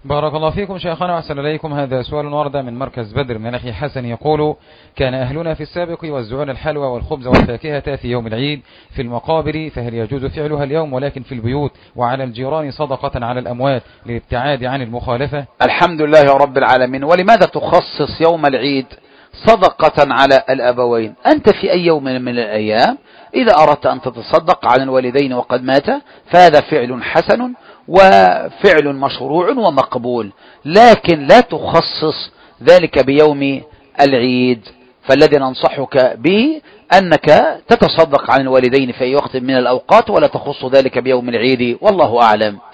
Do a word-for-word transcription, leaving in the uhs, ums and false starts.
بارك الله فيكم شيخنا وأحسن إليكم. هذا سؤال ورد من مركز بدر من أخي حسن يقول: كان أهلنا في السابق يوزعون الحلوى والخبز والفاكهة في يوم العيد في المقابر، فهل يجوز فعلها اليوم ولكن في البيوت وعلى الجيران صدقة على الأموات للابتعاد عن المخالفة؟ الحمد لله رب العالمين. ولماذا تخصص يوم العيد صدقة على الأبوين؟ أنت في أي يوم من الأيام إذا أردت أن تتصدق على الوالدين وقد مات فهذا فعل حسن وفعل مشروع ومقبول، لكن لا تخصص ذلك بيوم العيد. فالذي ننصحك به أنك تتصدق عن الوالدين في أي وقت من الأوقات ولا تخص ذلك بيوم العيد، والله أعلم.